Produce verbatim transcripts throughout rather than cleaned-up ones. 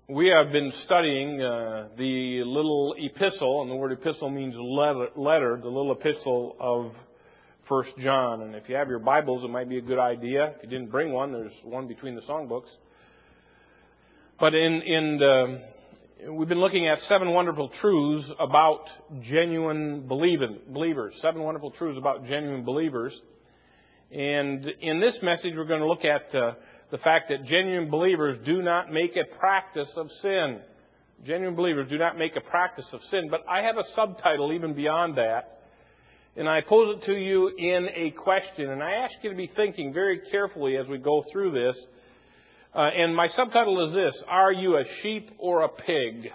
We have been studying uh, the little epistle, and the word epistle means letter, letter, the little epistle of First John. And if you have your Bibles, it might be a good idea. If you didn't bring one, there's one between the songbooks. But in, in the, we've been looking at seven wonderful truths about genuine believing, believers. Seven wonderful truths about genuine believers. And in this message, we're going to look at uh, the fact that genuine believers do not make a practice of sin. Genuine believers do not make a practice of sin. But I have a subtitle even beyond that. And I pose it to you in a question. And I ask you to be thinking very carefully as we go through this. Uh, and my subtitle is this: Are you a sheep or a pig?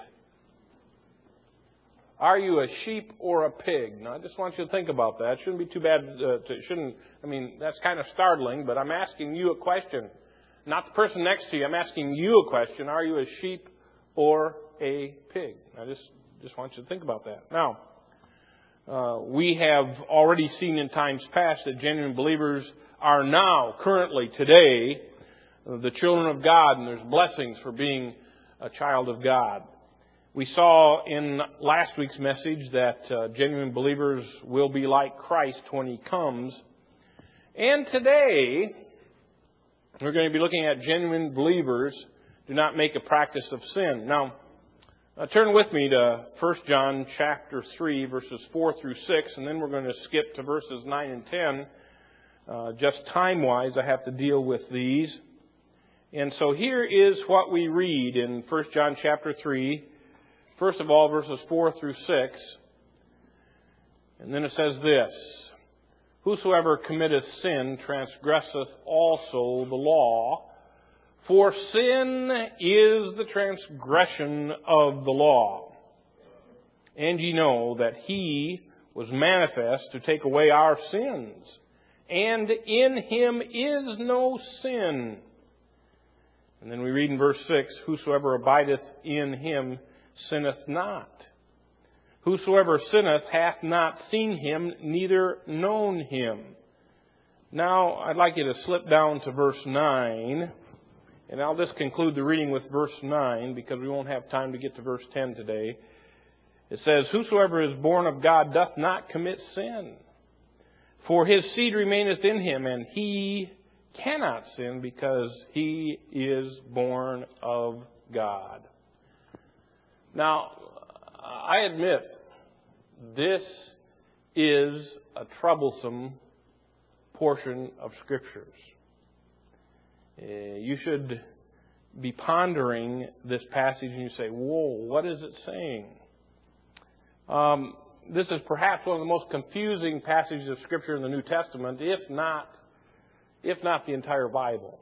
Are you a sheep or a pig? Now, I just want you to think about that. It shouldn't be too bad. Uh, to, shouldn't. I mean, that's kind of startling, but I'm asking you a question. Not the person next to you. I'm asking you a question. Are you a sheep or a pig? I just, just want you to think about that. Now, uh, we have already seen in times past that genuine believers are now, currently, today, uh, the children of God, and there's blessings for being a child of God. We saw in last week's message that uh, genuine believers will be like Christ when He comes. And today, we're going to be looking at genuine believers do not make a practice of sin. Now, uh, turn with me to First John chapter three, verses four through six, and then we're going to skip to verses nine and ten. Uh, just time-wise, I have to deal with these. And so here is what we read in First John chapter three. First of all, verses four through six. And then it says this: Whosoever committeth sin transgresseth also the law, for sin is the transgression of the law. And ye know that He was manifest to take away our sins, and in Him is no sin. And then we read in verse six, Whosoever abideth in Him sinneth not. Whosoever sinneth hath not seen Him, neither known Him. Now, I'd like you to slip down to verse nine, and I'll just conclude the reading with verse nine, because we won't have time to get to verse ten today. It says, Whosoever is born of God doth not commit sin, for his seed remaineth in him, and he cannot sin, because he is born of God. Now, I admit, this is a troublesome portion of Scriptures. Uh, you should be pondering this passage and you say, whoa, what is it saying? Um, this is perhaps one of the most confusing passages of Scripture in the New Testament, if not, if not the entire Bible.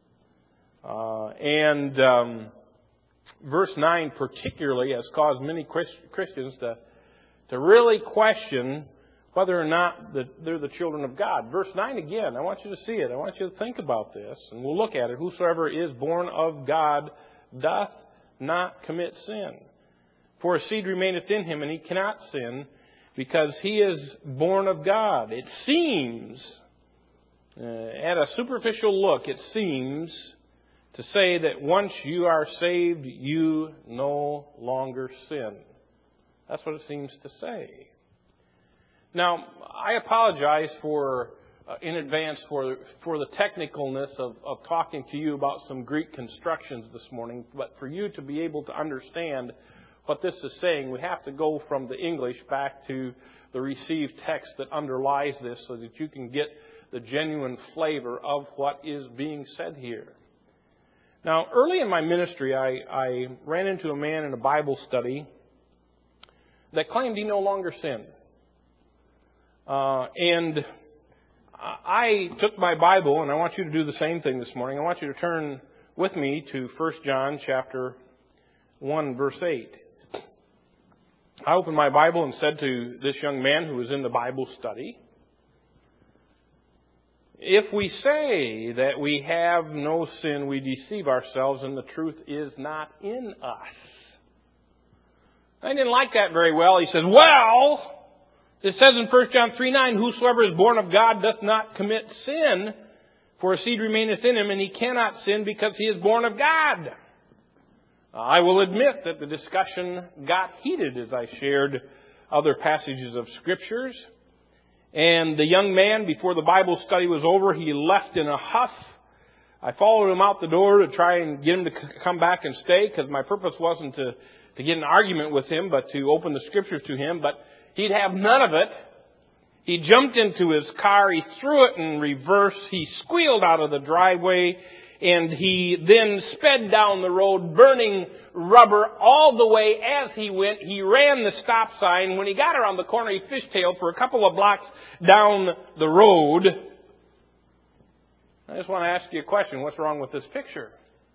Uh, and um, verse nine particularly has caused many Christians to to really question whether or not they're the children of God. Verse nine again, I want you to see it. I want you to think about this, and we'll look at it. Whosoever is born of God doth not commit sin. For his seed remaineth in him, and he cannot sin, because he is born of God. It seems, uh, at a superficial look, it seems to say that once you are saved, you no longer sin. That's what it seems to say. Now, I apologize for uh, in advance for for the technicalness of, of talking to you about some Greek constructions this morning, but for you to be able to understand what this is saying, we have to go from the English back to the received text that underlies this, so that you can get the genuine flavor of what is being said here. Now, early in my ministry, I, I ran into a man in a Bible study that claimed he no longer sinned. Uh, and I took my Bible, and I want you to do the same thing this morning. I want you to turn with me to First John chapter one, verse eight. I opened my Bible and said to this young man who was in the Bible study, If we say that we have no sin, we deceive ourselves, and the truth is not in us. I didn't like that very well. He says, well, it says in First John three nine, Whosoever is born of God doth not commit sin, for his seed remaineth in him, and he cannot sin because he is born of God. I will admit that the discussion got heated as I shared other passages of Scriptures. And the young man, before the Bible study was over, he left in a huff. I followed him out the door to try and get him to come back and stay, because my purpose wasn't to, to get an argument with him, but to open the Scriptures to him. But he'd have none of it. He jumped into his car, he threw it in reverse, he squealed out of the driveway, and he then sped down the road, burning rubber all the way as he went. He ran the stop sign. When he got around the corner, he fishtailed for a couple of blocks down the road. I just want to ask you a question. What's wrong with this picture?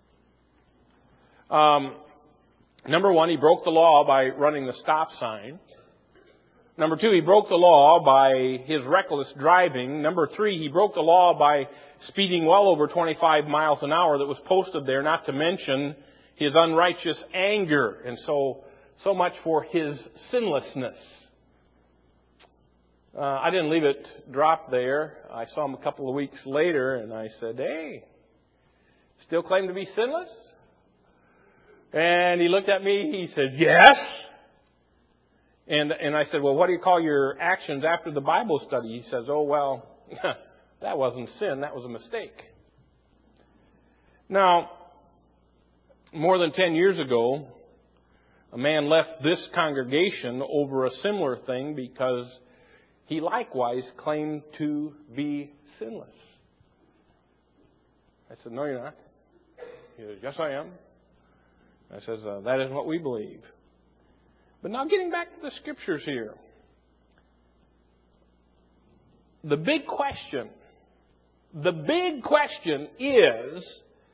Um, number one, he broke the law by running the stop sign. Number two, he broke the law by his reckless driving. Number three, he broke the law by speeding well over twenty-five miles an hour that was posted there, not to mention his unrighteous anger. And so, so much for his sinlessness. Uh, I didn't leave it drop there. I saw him a couple of weeks later and I said, "Hey, still claim to be sinless?" And he looked at me, he said, "Yes." And and I said, "Well, what do you call your actions after the Bible study?" He says, "Oh, well, that wasn't sin, that was a mistake." Now, more than ten years ago, a man left this congregation over a similar thing because he likewise claimed to be sinless. I said, "No, you're not." He says, "Yes, I am." I says, uh, "That isn't what we believe." But now getting back to the Scriptures here. The big question, the big question is,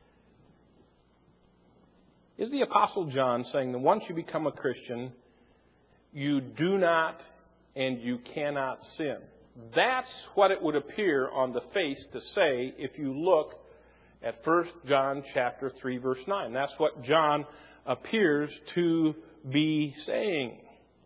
is the Apostle John saying that once you become a Christian, you do not and you cannot sin? That's what it would appear on the face to say if you look at First John chapter three, verse nine. That's what John appears to be saying.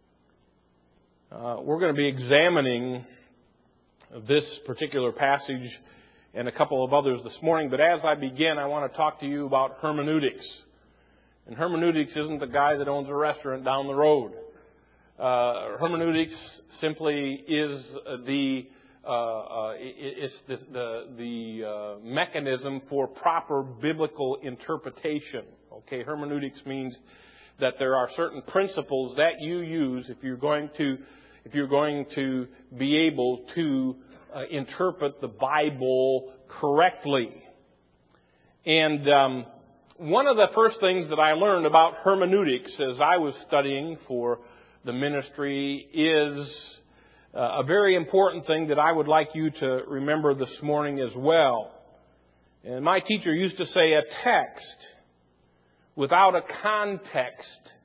Uh, we're going to be examining this particular passage and a couple of others this morning, but as I begin, I want to talk to you about hermeneutics. And hermeneutics isn't the guy that owns a restaurant down the road. Uh, hermeneutics simply is the uh, uh, it's the the, the uh, mechanism for proper biblical interpretation. Okay, hermeneutics means that there are certain principles that you use if you're going to if you're going to be able to uh, interpret the Bible correctly. And um, one of the first things that I learned about hermeneutics as I was studying for the ministry is uh, a very important thing that I would like you to remember this morning as well. And my teacher used to say a text without a context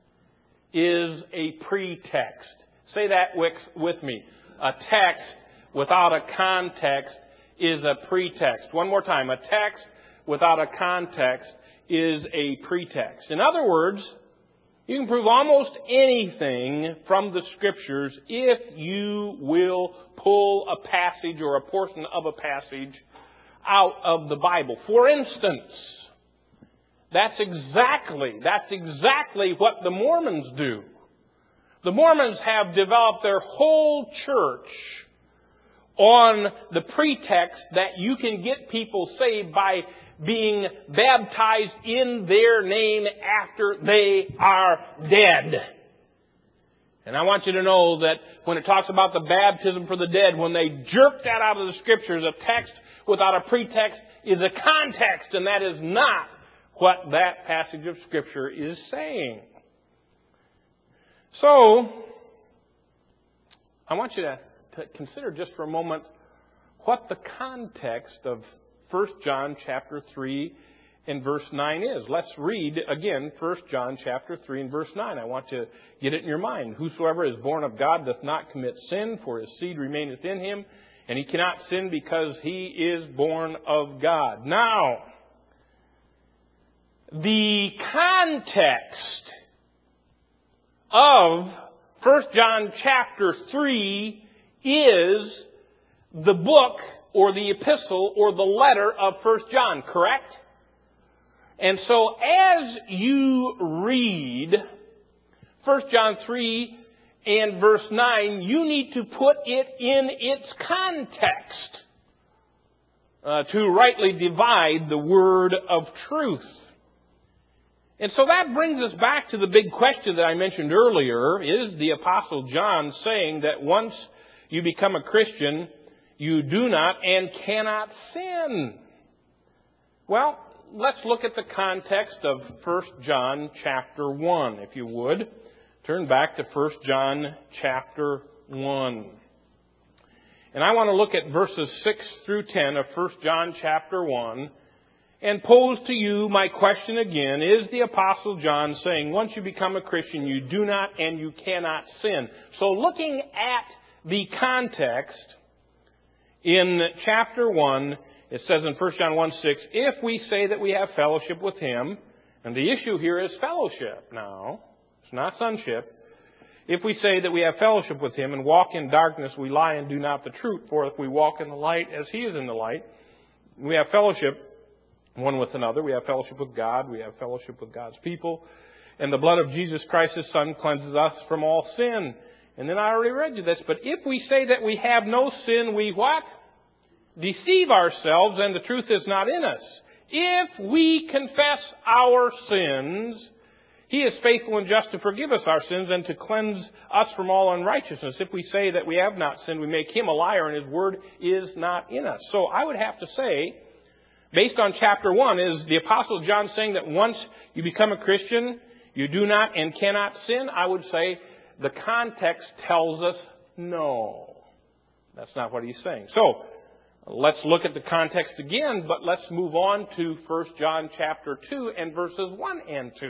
is a pretext. Say that with me. A text without a context is a pretext. One more time. A text without a context is a pretext. In other words, you can prove almost anything from the Scriptures if you will pull a passage or a portion of a passage out of the Bible. For instance, That's exactly, that's exactly what the Mormons do. The Mormons have developed their whole church on the pretext that you can get people saved by being baptized in their name after they are dead. And I want you to know that when it talks about the baptism for the dead, when they jerk that out of the Scriptures, a text without a pretext is a context, and that is not what that passage of Scripture is saying. So, I want you to, to consider just for a moment what the context of First John chapter three and verse nine is. Let's read again First John chapter three and verse nine. I want to get it in your mind. Whosoever is born of God doth not commit sin, for his seed remaineth in him, and he cannot sin because he is born of God. Now, the context of First John chapter three is the book or the epistle or the letter of First John, correct? And so as you read First John three and verse nine, you need to put it in its context uh, to rightly divide the word of truth. And so that brings us back to the big question that I mentioned earlier. Is the Apostle John saying that once you become a Christian, you do not and cannot sin? Well, let's look at the context of First John chapter one, if you would. Turn back to First John chapter one. And I want to look at verses six through ten of First John chapter one and pose to you my question again. Is the Apostle John saying once you become a Christian, you do not and you cannot sin? So looking at the context in chapter one, it says in First John one six, if we say that we have fellowship with Him, and the issue here is fellowship now, it's not sonship. If we say that we have fellowship with Him and walk in darkness, we lie and do not the truth. For if we walk in the light as He is in the light, we have fellowship one with another. We have fellowship with God. We have fellowship with God's people. And the blood of Jesus Christ, His Son, cleanses us from all sin. And then I already read you this. But if we say that we have no sin, we what? Deceive ourselves, and the truth is not in us. If we confess our sins, He is faithful and just to forgive us our sins and to cleanse us from all unrighteousness. If we say that we have not sinned, we make Him a liar, and His word is not in us. So I would have to say, based on chapter one, is the Apostle John saying that once you become a Christian, you do not and cannot sin? I would say the context tells us no. That's not what he's saying. So, let's look at the context again, but let's move on to First John chapter two and verses one and two.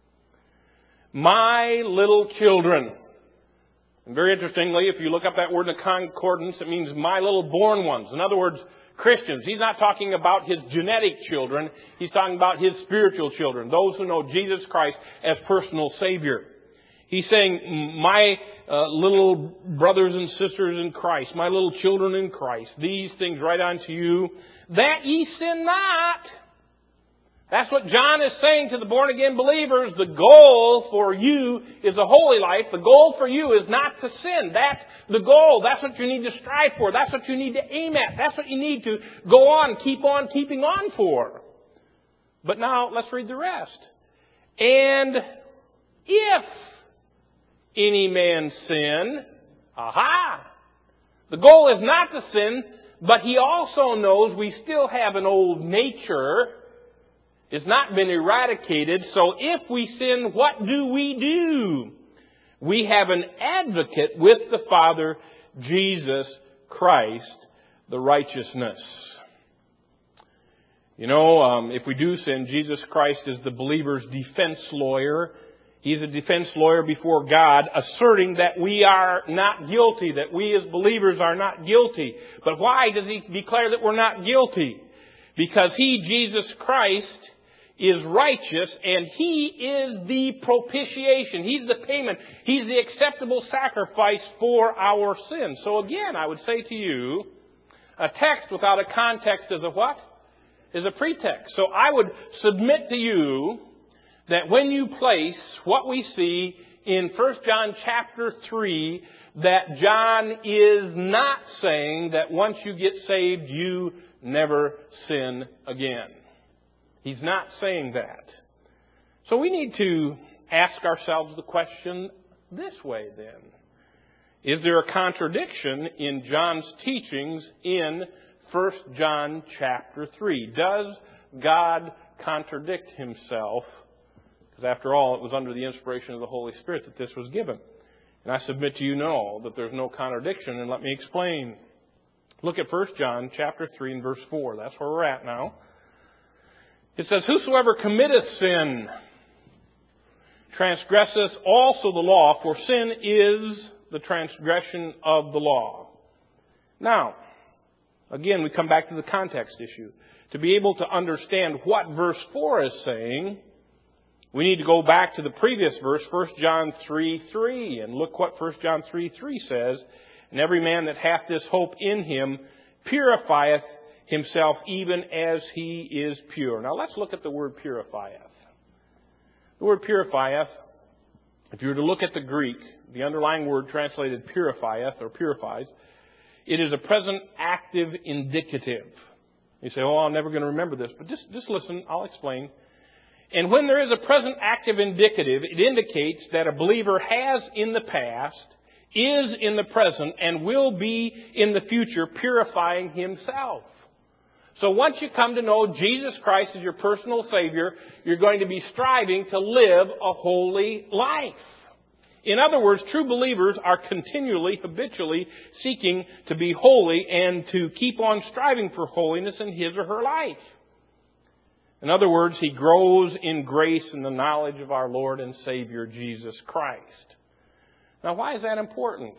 My little children. And very interestingly, if you look up that word in the concordance, it means my little born ones. In other words, Christians. He's not talking about his genetic children. He's talking about his spiritual children. Those who know Jesus Christ as personal Savior. He's saying, my uh, little brothers and sisters in Christ, my little children in Christ, these things write unto you, that ye sin not. That's what John is saying to the born-again believers. The goal for you is a holy life. The goal for you is not to sin. That's the goal. That's what you need to strive for. That's what you need to aim at. That's what you need to go on, keep on, keeping on for. But now, let's read the rest. And if any man sin, aha! The goal is not to sin, but he also knows we still have an old nature. It's not been eradicated. So if we sin, what do we do? We have an advocate with the Father, Jesus Christ, the righteousness. You know, um, if we do sin, Jesus Christ is the believer's defense lawyer. He's a defense lawyer before God, asserting that we are not guilty, that we as believers are not guilty. But why does He declare that we're not guilty? Because He, Jesus Christ, is righteous, and He is the propitiation. He's the payment. He's the acceptable sacrifice for our sins. So again, I would say to you, a text without a context is a what? Is a pretext. So I would submit to you that when you place what we see in First John chapter three, that John is not saying that once you get saved, you never sin again. He's not saying that. So we need to ask ourselves the question this way then. Is there a contradiction in John's teachings in First John chapter three? Does God contradict Himself? Because after all, it was under the inspiration of the Holy Spirit that this was given. And I submit to you, no, that there's no contradiction, and let me explain. Look at First John chapter three and verse four. That's where we're at now. It says, whosoever committeth sin transgresseth also the law, for sin is the transgression of the law. Now, again, we come back to the context issue. To be able to understand what verse four is saying, we need to go back to the previous verse, First John three three, and look what First John three three says. And every man that hath this hope in Him purifieth himself even as he is pure. Now let's look at the word purifieth. The word purifieth, if you were to look at the Greek, the underlying word translated purifieth or purifies, it is a present active indicative. You say, oh, I'm never going to remember this. But just, just listen, I'll explain. And when there is a present active indicative, it indicates that a believer has in the past, is in the present, and will be in the future purifying himself. So once you come to know Jesus Christ as your personal Savior, you're going to be striving to live a holy life. In other words, true believers are continually, habitually seeking to be holy and to keep on striving for holiness in his or her life. In other words, he grows in grace and the knowledge of our Lord and Savior, Jesus Christ. Now, why is that important?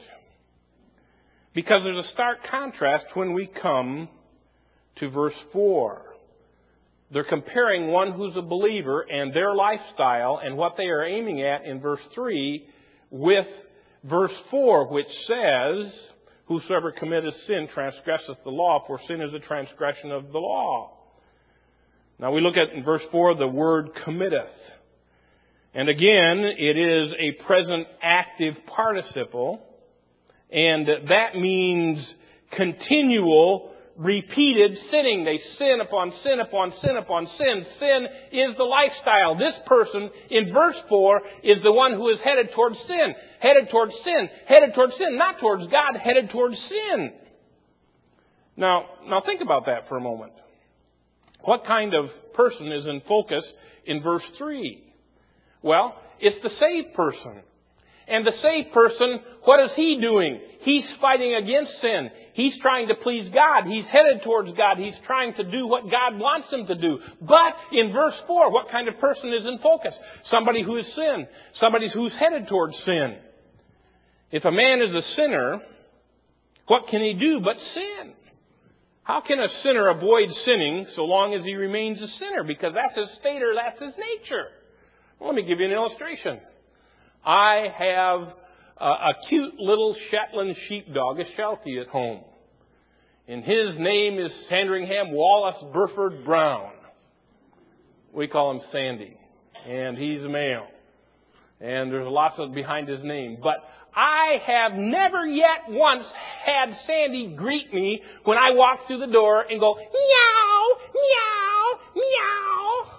Because there's a stark contrast when we come to verse four. They're comparing one who's a believer and their lifestyle and what they are aiming at in verse three with verse four, which says, whosoever committeth sin transgresseth the law, for sin is a transgression of the law. Now we look at in verse four the word committeth. And again, it is a present active participle. And that means continual, repeated sinning. They sin upon sin upon sin upon sin. Sin is the lifestyle. This person in verse four is the one who is headed towards sin. Headed towards sin. Headed towards sin. Not towards God, headed towards sin. Now, now think about that for a moment. What kind of person is in focus in verse three? Well, it's the saved person. And the saved person, what is he doing? He's fighting against sin. He's trying to please God. He's headed towards God. He's trying to do what God wants him to do. But in verse four, what kind of person is in focus? Somebody who is sin. Somebody who's headed towards sin. If a man is a sinner, what can he do but sin? How can a sinner avoid sinning so long as he remains a sinner? Because that's his state or that's his nature. Well, let me give you an illustration. I have a, a cute little Shetland sheepdog, a Sheltie, at home. And his name is Sandringham Wallace Burford Brown. We call him Sandy. And he's a male. And there's lots of behind his name. But I have never yet once had Sandy greet me when I walk through the door and go, meow, meow, meow.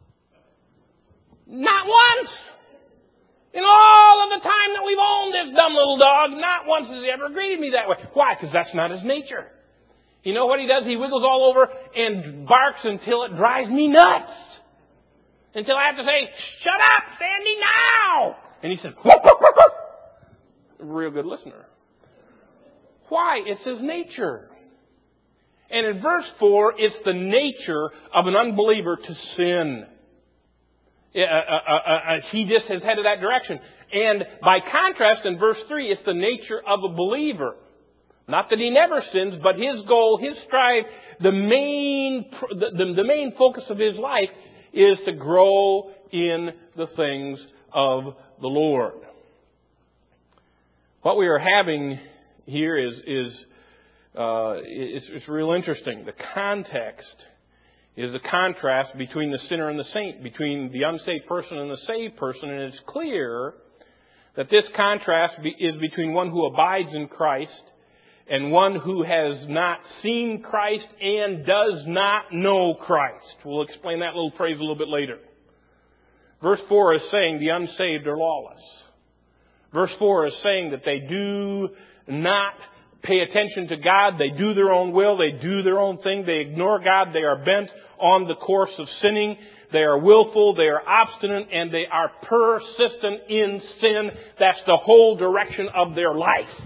Not once. In all of the time that we've owned this dumb little dog, not once has he ever greeted me that way. Why? Because that's not his nature. You know what he does? He wiggles all over and barks until it drives me nuts. Until I have to say, shut up, Sandy, now! And he says, whoop, whoop, whoop, whoop. Real good listener. Why? It's his nature. And in verse four, it's the nature of an unbeliever to sin. Uh, uh, uh, uh, he just has headed that direction. And by contrast, in verse three, it's the nature of a believer. Not that he never sins, but his goal, his strive, the main, the, the, the main focus of his life is to grow in the things of the Lord. What we are having here is, is uh, it's, it's real interesting. The context is the contrast between the sinner and the saint, between the unsaved person and the saved person. And it's clear that this contrast be, is between one who abides in Christ and one who has not seen Christ and does not know Christ. We'll explain that little phrase a little bit later. Verse four is saying the unsaved are lawless. Verse four is saying that they do not pay attention to God. They do their own will. They do their own thing. They ignore God. They are bent on the course of sinning. They are willful. They are obstinate. And they are persistent in sin. That's the whole direction of their life.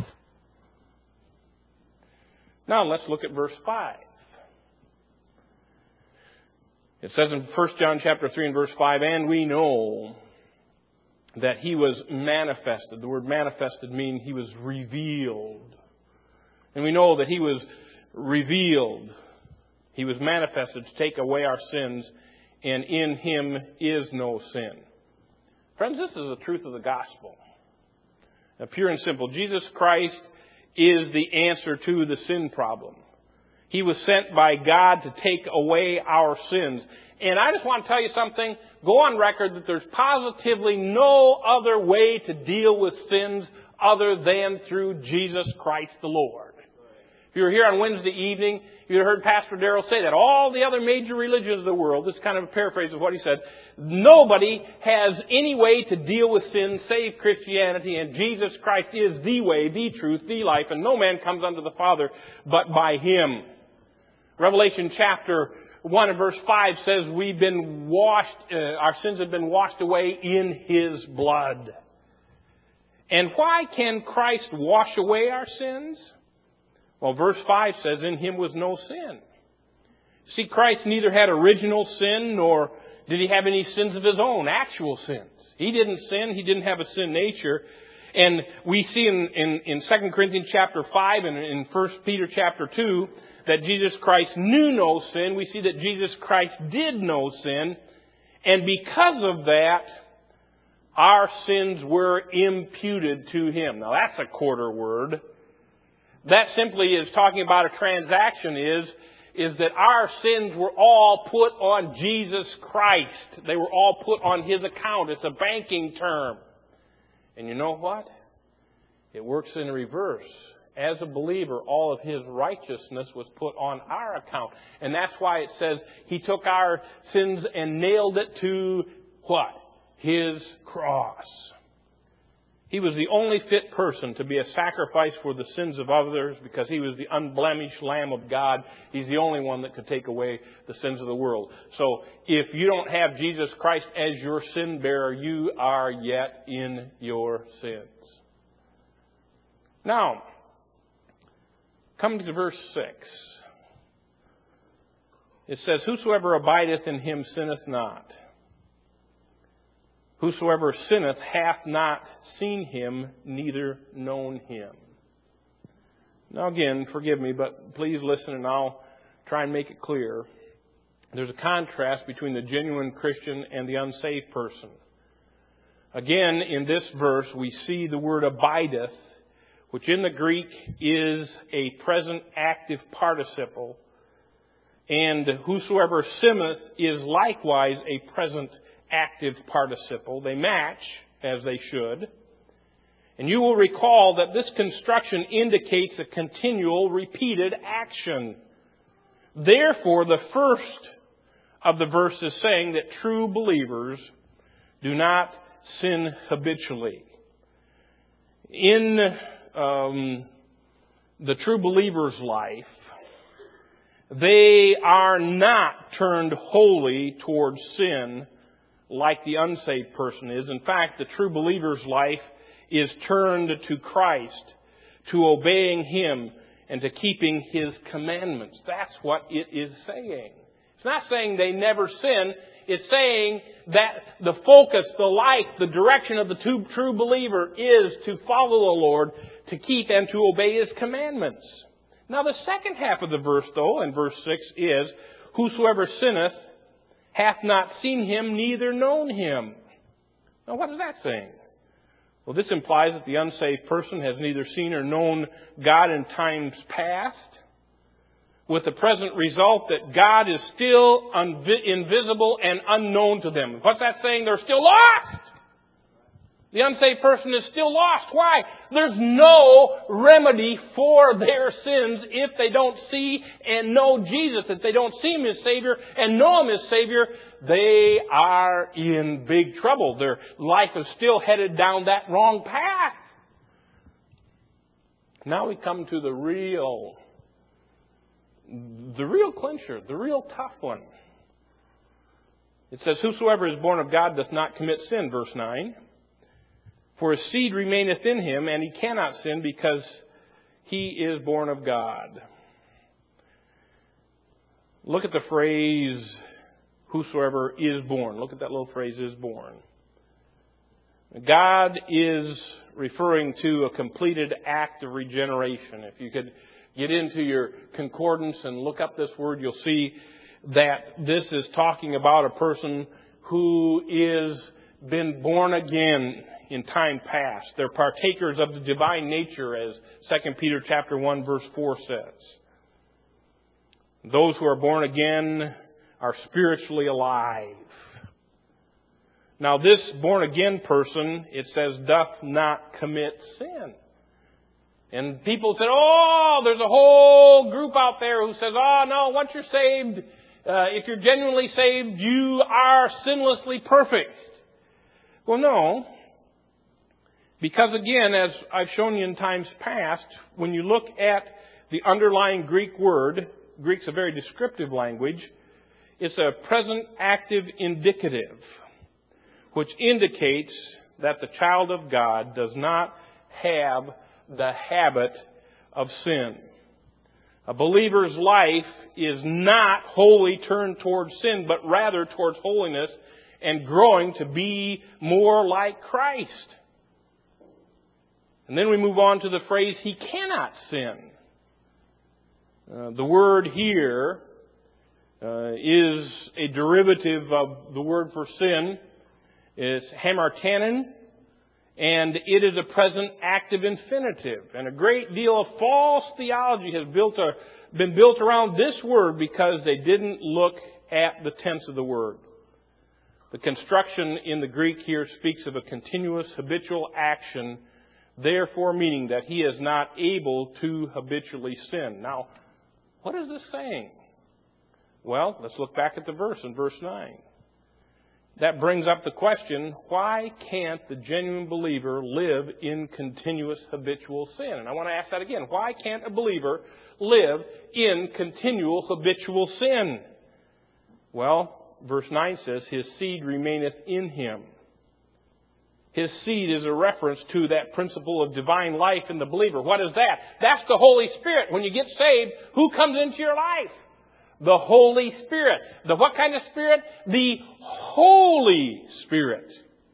Now let's look at verse five. It says in First John chapter three and verse five, and we know that he was manifested. The word manifested means he was revealed. And we know that he was revealed. He was manifested to take away our sins, and in him is no sin. Friends, this is the truth of the gospel. Now, pure and simple. Jesus Christ is the answer to the sin problem. He was sent by God to take away our sins. And I just want to tell you something. Go on record that there's positively no other way to deal with sins other than through Jesus Christ the Lord. If you were here on Wednesday evening, you heard Pastor Darrell say that. All the other major religions of the world, this is kind of a paraphrase of what he said, nobody has any way to deal with sin save Christianity, and Jesus Christ is the way, the truth, the life, and no man comes unto the Father but by Him. Revelation chapter one and verse five says we've been washed, uh, our sins have been washed away in His blood. And why can Christ wash away our sins? Well, verse five says, in Him was no sin. See, Christ neither had original sin nor did He have any sins of His own, actual sins. He didn't sin. He didn't have a sin nature. And we see in, in, in Second Corinthians chapter five and in First Peter chapter two that Jesus Christ knew no sin. We see that Jesus Christ did know sin. And because of that, our sins were imputed to Him. Now that's a quarter word. That simply is talking about a transaction is, is that our sins were all put on Jesus Christ. They were all put on His account. It's a banking term. And you know what? It works in reverse. As a believer, all of His righteousness was put on our account. And that's why it says He took our sins and nailed it to what? His cross. He was the only fit person to be a sacrifice for the sins of others because He was the unblemished Lamb of God. He's the only one that could take away the sins of the world. So if you don't have Jesus Christ as your sin bearer, you are yet in your sins. Now, come to verse six. It says, whosoever abideth in Him sinneth not. Whosoever sinneth hath not seen Him, neither known Him. Now again, forgive me, but please listen and I'll try and make it clear. There's a contrast between the genuine Christian and the unsaved person. Again, in this verse, we see the word abideth, which in the Greek is a present active participle. And whosoever sinneth is likewise a present active participle. They match, as they should. And you will recall that this construction indicates a continual, repeated action. Therefore, the first of the verse is saying that true believers do not sin habitually. In um, the true believer's life, they are not turned wholly towards sin like the unsaved person is. In fact, the true believer's life is turned to Christ, to obeying Him, and to keeping His commandments. That's what it is saying. It's not saying they never sin. It's saying that the focus, the life, the direction of the true believer is to follow the Lord, to keep and to obey His commandments. Now the second half of the verse, though, in verse six is, whosoever sinneth hath not seen Him, neither known Him. Now what is that saying? Well, this implies that the unsaved person has neither seen or known God in times past, with the present result that God is still unvi- invisible and unknown to them. What's that saying? They're still lost! The unsaved person is still lost. Why? There's no remedy for their sins if they don't see and know Jesus. If they don't see Him as Savior and know Him as Savior, they are in big trouble. Their life is still headed down that wrong path. Now we come to the real, the real clincher, the real tough one. It says, whosoever is born of God doth not commit sin, verse nine. For his seed remaineth in him, and he cannot sin because he is born of God. Look at the phrase, whosoever is born. Look at that little phrase, is born. God is referring to a completed act of regeneration. If you could get into your concordance and look up this word, you'll see that this is talking about a person who is been born again in time past. They're partakers of the divine nature, as Second Peter chapter one verse four says. Those who are born again are spiritually alive. Now this born again person, it says, doth not commit sin. And people said, oh, there's a whole group out there who says, oh no, once you're saved, uh, if you're genuinely saved, you are sinlessly perfect. Well, no. Because again, as I've shown you in times past, when you look at the underlying Greek word, Greek's a very descriptive language, it's a present active indicative, which indicates that the child of God does not have the habit of sin. A believer's life is not wholly turned towards sin, but rather towards holiness and growing to be more like Christ. And then we move on to the phrase, he cannot sin. Uh, the word here uh, is a derivative of the word for sin. It's hamartanen, and it is a present active infinitive. And a great deal of false theology has built a, been built around this word because they didn't look at the tense of the word. The construction in the Greek here speaks of a continuous habitual action, therefore meaning that he is not able to habitually sin. Now, what is this saying? Well, let's look back at the verse in verse nine. That brings up the question, why can't the genuine believer live in continuous habitual sin? And I want to ask that again. Why can't a believer live in continual habitual sin? Well, verse nine says, his seed remaineth in him. His seed is a reference to that principle of divine life in the believer. What is that? That's the Holy Spirit. When you get saved, who comes into your life? The Holy Spirit. The what kind of Spirit? The Holy Spirit.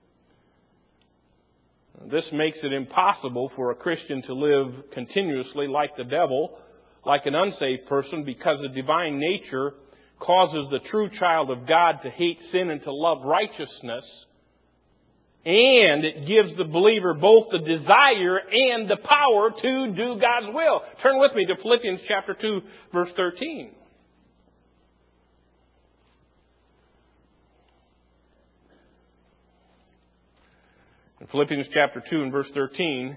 This makes it impossible for a Christian to live continuously like the devil, like an unsaved person, because the divine nature causes the true child of God to hate sin and to love righteousness. And it gives the believer both the desire and the power to do God's will. Turn with me to Philippians chapter two, verse thirteen. In Philippians chapter two and verse thirteen,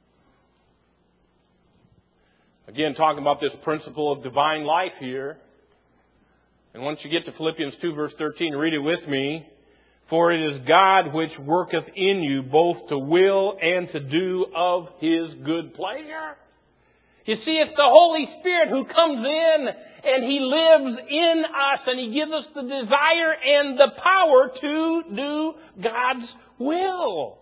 again talking about this principle of divine life here. And once you get to Philippians two verse thirteen, read it with me. For it is God which worketh in you both to will and to do of His good pleasure. You see, it's the Holy Spirit who comes in and He lives in us and He gives us the desire and the power to do God's will.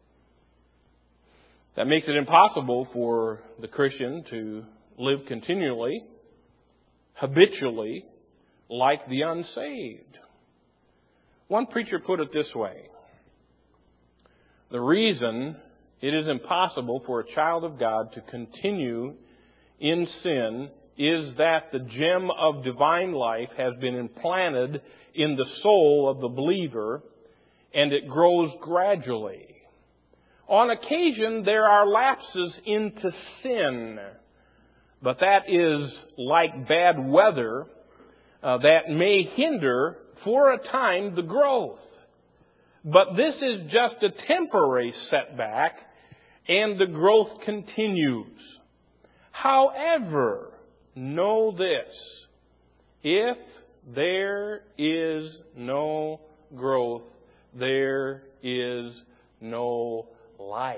That makes it impossible for the Christian to live continually, habitually, like the unsaved. One preacher put it this way. The reason it is impossible for a child of God to continue in sin is that the gem of divine life has been implanted in the soul of the believer, and it grows gradually. On occasion, there are lapses into sin, but that is like bad weather uh, that may hinder for a time the growth. But this is just a temporary setback, and the growth continues. However, know this: if there is no growth, there is no life.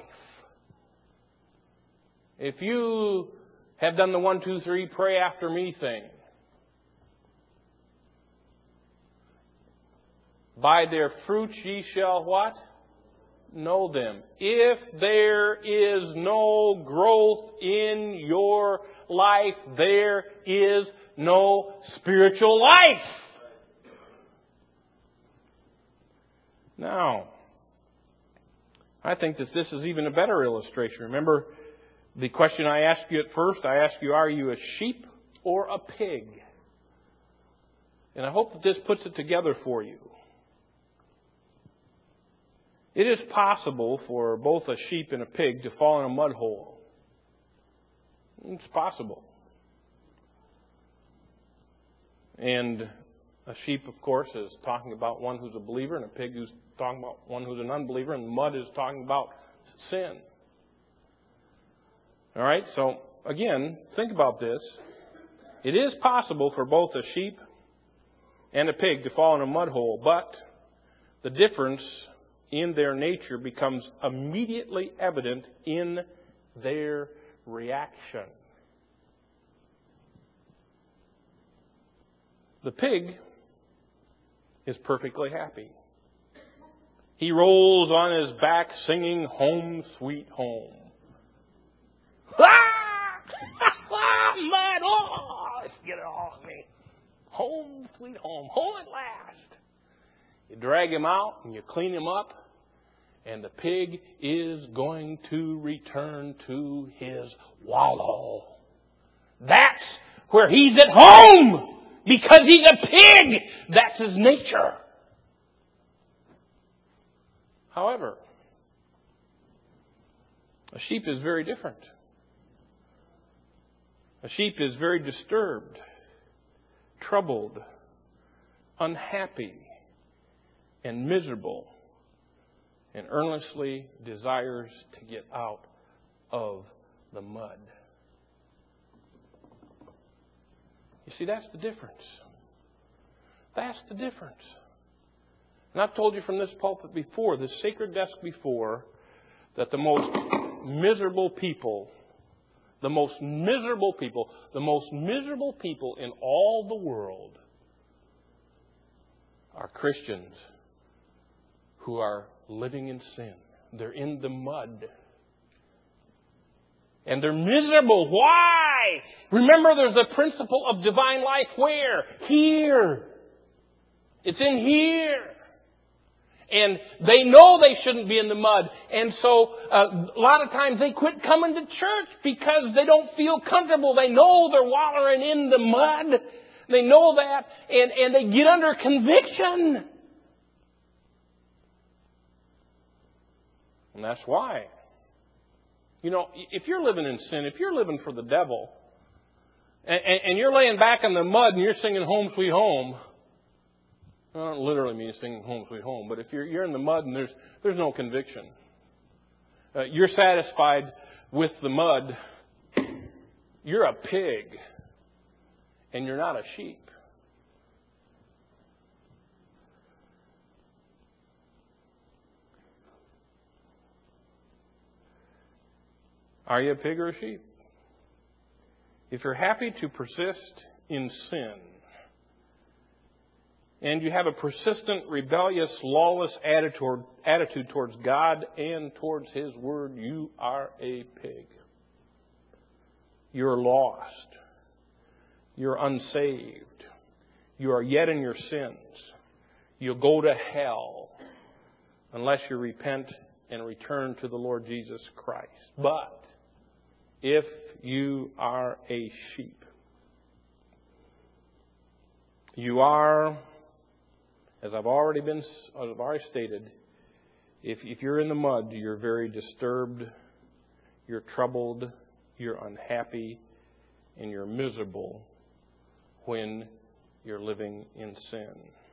If you have done the one, two, three, pray after me thing, by their fruits ye shall what? Know them. If there is no growth in your life, there is no spiritual life. Now, I think that this is even a better illustration. Remember the question I asked you at first? I asked you, are you a sheep or a pig? And I hope that this puts it together for you. It is possible for both a sheep and a pig to fall in a mud hole. It's possible. And a sheep, of course, is talking about one who's a believer, and a pig who's talking about one who's an unbeliever, and the mud is talking about sin. All right, so again, think about this. It is possible for both a sheep and a pig to fall in a mud hole, but the difference in their nature becomes immediately evident in their reaction. The pig is perfectly happy. He rolls on his back singing Home Sweet Home. Mud, oh, let's get it all on me. Home sweet home, home at last. You drag him out and you clean him up, and the pig is going to return to his wallow. That's where he's at home, because he's a pig. That's his nature. However, a sheep is very different. A sheep is very disturbed, troubled, unhappy, and miserable, and earnestly desires to get out of the mud. You see, that's the difference. That's the difference. And I've told you from this pulpit before, this sacred desk before, that the most miserable people, the most miserable people, the most miserable people in all the world are Christians who are living in sin. They're in the mud. And they're miserable. Why? Remember, there's a principle of divine life where? Here. It's in here. And they know they shouldn't be in the mud. And so uh, a lot of times they quit coming to church because they don't feel comfortable. They know they're wallowing in the mud. They know that. And, and they get under conviction. And that's why. You know, if you're living in sin, if you're living for the devil, and, and you're laying back in the mud and you're singing Home Sweet Home, well, I don't literally mean singing Home Sweet Home, but if you're you're in the mud and there's there's no conviction, uh, you're satisfied with the mud, you're a pig, and you're not a sheep. Are you a pig or a sheep? If you're happy to persist in sin, and you have a persistent, rebellious, lawless attitude, attitude towards God and towards His Word, you are a pig. You're lost. You're unsaved. You are yet in your sins. You'll go to hell unless you repent and return to the Lord Jesus Christ. But if you are a sheep, you are, as I've already been, as I've already stated, if, if you're in the mud, you're very disturbed, you're troubled, you're unhappy, and you're miserable when you're living in sin.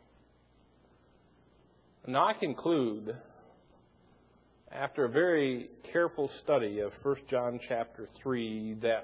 Now I conclude, after a very careful study of First John chapter three, that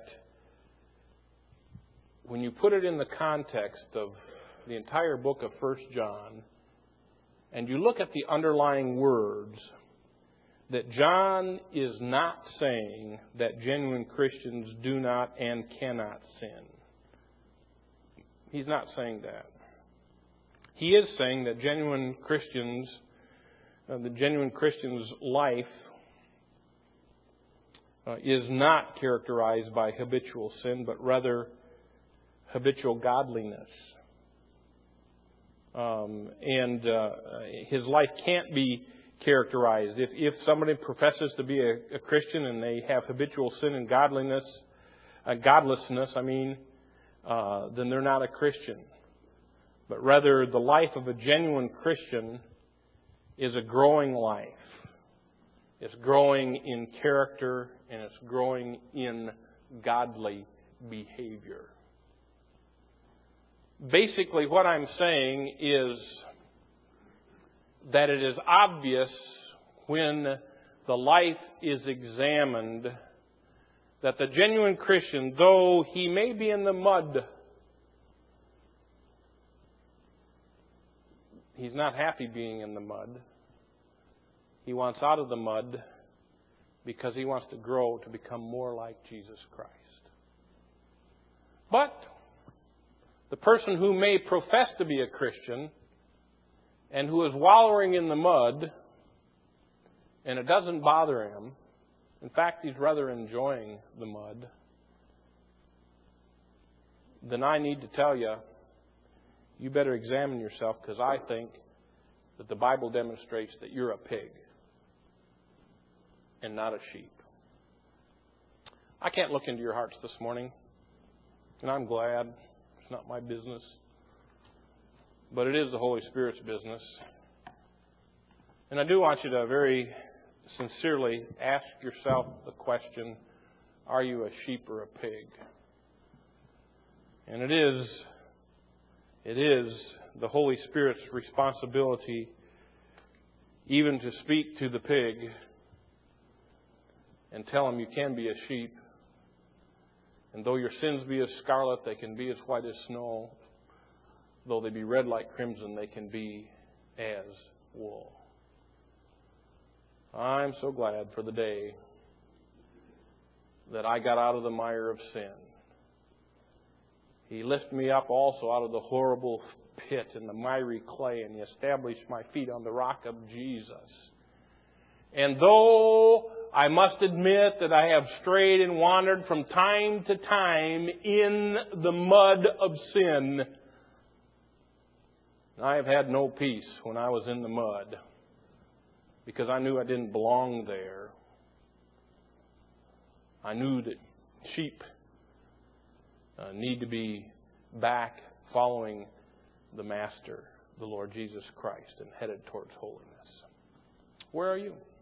when you put it in the context of the entire book of First John, and you look at the underlying words, that John is not saying that genuine Christians do not and cannot sin. He's not saying that. He is saying that genuine Christians, uh, the genuine Christian's life uh, is not characterized by habitual sin, but rather habitual godliness. Um, and uh, his life can't be characterized. If, if somebody professes to be a, a Christian and they have habitual sin and godliness, uh, godlessness, I mean, uh, then they're not a Christian. But rather, the life of a genuine Christian is a growing life. It's growing in character and it's growing in godly behavior. Basically, what I'm saying is that it is obvious when the life is examined that the genuine Christian, though he may be in the mud, he's not happy being in the mud. He wants out of the mud because he wants to grow to become more like Jesus Christ. But the person who may profess to be a Christian and who is wallowing in the mud, and it doesn't bother him, in fact, he's rather enjoying the mud, then I need to tell you, you better examine yourself, because I think that the Bible demonstrates that you're a pig and not a sheep. I can't look into your hearts this morning, and I'm glad. It's not my business. But it is the Holy Spirit's business. And I do want you to very sincerely ask yourself the question, are you a sheep or a pig? And it is, it is the Holy Spirit's responsibility even to speak to the pig and tell him you can be a sheep. And though your sins be as scarlet, they can be as white as snow. Though they be red like crimson, they can be as wool. I'm so glad for the day that I got out of the mire of sin. He lifted me up also out of the horrible pit and the miry clay, and He established my feet on the rock of Jesus. And though I must admit that I have strayed and wandered from time to time in the mud of sin, I have had no peace when I was in the mud because I knew I didn't belong there. I knew that sheep uh, need to be back following the Master, the Lord Jesus Christ, and headed towards holiness. Where are you?